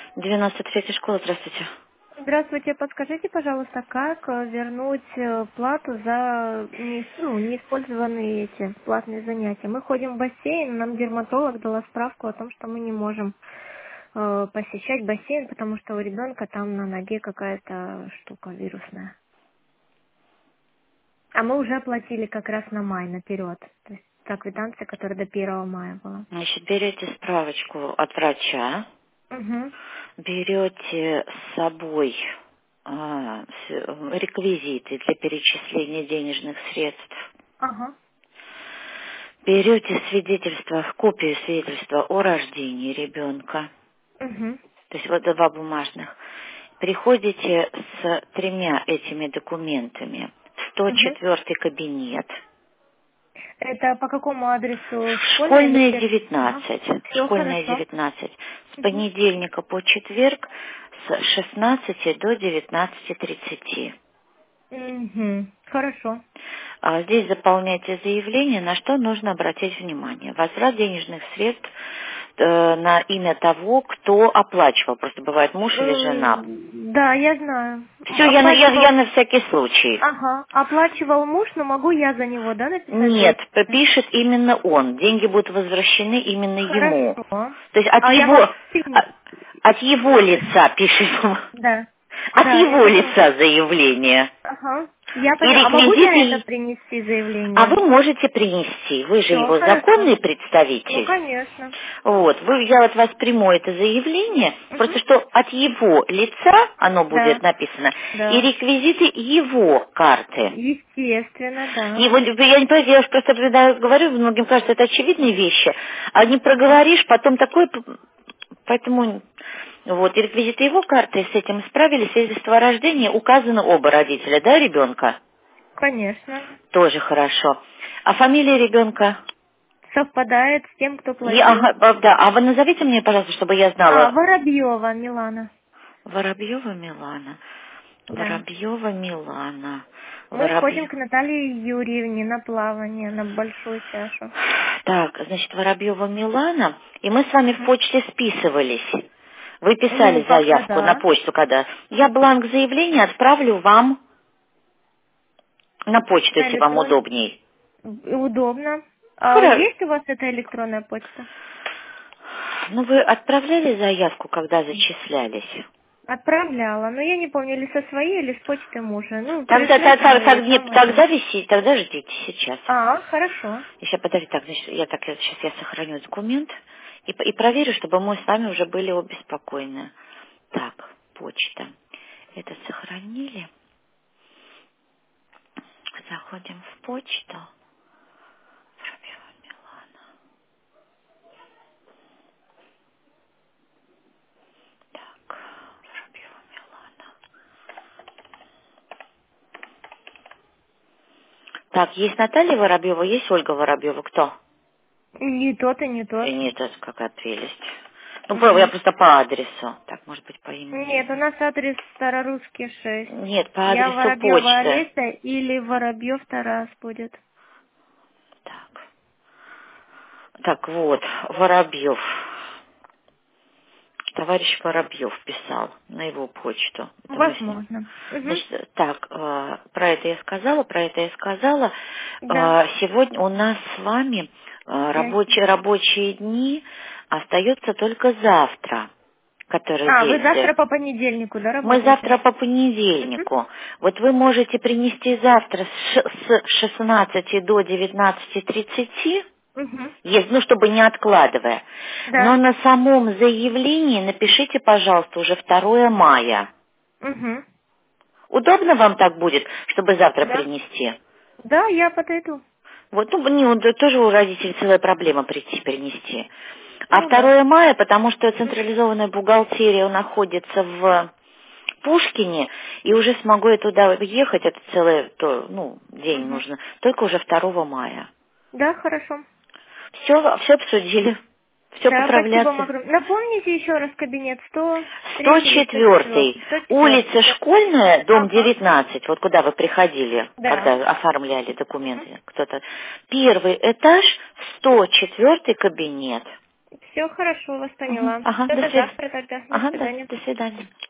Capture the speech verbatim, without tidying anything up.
девяносто третья школа, здравствуйте. Здравствуйте, подскажите, пожалуйста, как э, вернуть э, плату за не, ну, неиспользованные эти платные занятия? Мы ходим в бассейн, нам дерматолог дала справку о том, что мы не можем э, посещать бассейн, потому что у ребенка там на ноге какая-то штука вирусная. А мы уже оплатили как раз на май наперед. То есть та квитанция, которая до первого мая была. Значит, берете справочку от врача, Угу. берете с собой а, с- реквизиты для перечисления денежных средств, Ага. берете свидетельство, копию свидетельства о рождении ребенка, Угу. то есть вот два бумажных, приходите с тремя этими документами в сто Угу. четвёртый кабинет, Это по какому адресу? Школьная или школьная фермерская? Ага. девятнадцать, Все школьная хорошо. девятнадцать, с Мгм. понедельника по четверг с шестнадцати до девятнадцати тридцати. Мгм. Хорошо. А Здесь заполняйте заявление, на что нужно обратить внимание. Возврат денежных средств э, на имя того, кто оплачивал. Просто бывает муж или жена. М, Да, я знаю. М, Все, я, на- я, я Оплачивал. на всякий случай. Ага. Оплачивал муж, но могу я за него, да, написать Нет, заявление? пишет именно он. Деньги будут возвращены именно ему. Хорошо. То есть от А я его, могу принести? от от его лица пишет, Да. от Да, я его поняла. лица заявление. Ага. Я И поняла. А могу я это реквизиты, принести а заявление? вы можете принести. Вы же Все, его хорошо. законный Ну, представитель. конечно. Вот, вы, я от вас приму это заявление, Угу. просто что от его лица оно будет Да. написано, и Да. реквизиты его карты. Естественно, да. И вот я не понимаю, я уж просто когда говорю, многим кажется, это очевидные вещи, а не проговоришь, потом такое, п- поэтому вот, и реквизиты его карты с этим справились, свидетельство о рождении, указаны оба родителя, да, ребенка? Конечно. Тоже хорошо. А фамилия ребенка? Совпадает с тем, кто Я, платил. ага, а, да, а вы назовите мне, пожалуйста, чтобы я А, знала. Воробьева Милана. Воробьева Милана. Да. Воробьева Милана. Мы ходим Воробьев. к Наталье Юрьевне на плавание, на большую чашу. Так, значит, Воробьева Милана. И мы с вами в Мгм. почте списывались. Вы Ну, писали как-то заявку на да. почту, когда. Я бланк заявления отправлю вам на почту, На если вам электрон. удобней. Удобно. А Хорошо. есть у вас эта электронная почта? Ну, вы отправляли заявку, когда зачислялись? Отправляла, но я не помню, или со своей, или с почты мужа. Ну, Тогда, пришлите, тогда, мы ее тогда, нет, там возьмем. тогда висит, тогда ждите сейчас. А, хорошо. Еще подожди, так, значит, я так, сейчас я сохраню документ и, п- и проверю, чтобы мы с вами уже были обе спокойны. Так, почта. Это сохранили. Заходим в почту. Воробьева Милана. Так, Воробьева Милана. Так, есть Наталья Воробьева, есть Ольга Воробьева. Кто? Не тот и не Э, тот. Нет, это какая прелесть. Ну, про- я Мгм. просто по адресу. Так, может быть, по имени. Нет, у нас адрес Старорусский шесть. Нет, по Я адресу Воробьева почты. Олеся или Воробьев Тарас будет. Так. Так, вот, Воробьев. Товарищ Воробьев писал на его почту. Это мы с ним. Возможно. Угу. Значит, так, э, про это я сказала, про это я сказала. Да. Э, сегодня у нас с вами э, рабочие, Пятница. рабочие дни остается только завтра, который А, вы день. завтра по понедельнику, да, Мы работаете? завтра по Угу. понедельнику. Вот вы можете принести завтра с ш- с шестнадцати до девятнадцати тридцати. Угу. Есть, ну, чтобы не откладывая. Но Да. на самом заявлении напишите, пожалуйста, уже второе мая. Угу. Удобно вам так будет, чтобы завтра Да. принести? Да, я подойду. Вот, ну, не, вот тоже у родителей целая проблема прийти перенести. А Ну да. второе мая, потому что централизованная бухгалтерия находится в Пушкине, и уже смогу я туда ехать, это целый то, ну, день Угу. нужно, только уже второго мая. Да, хорошо. Все, все обсудили, все Да, спасибо вам поправляться. огромное. Напомните еще раз кабинет сто сто третий или сто четвёртый, четвёртый? сто четвёртый. улица Школьная, дом Ага. девятнадцать, вот куда вы приходили, когда Да. оформляли Угу. документы, кто-то. Первый этаж, сто четвёртый кабинет. Все хорошо, вас поняла. Ага, До до свидания. завтра тогда. До Ага, свидания. до, до свидания.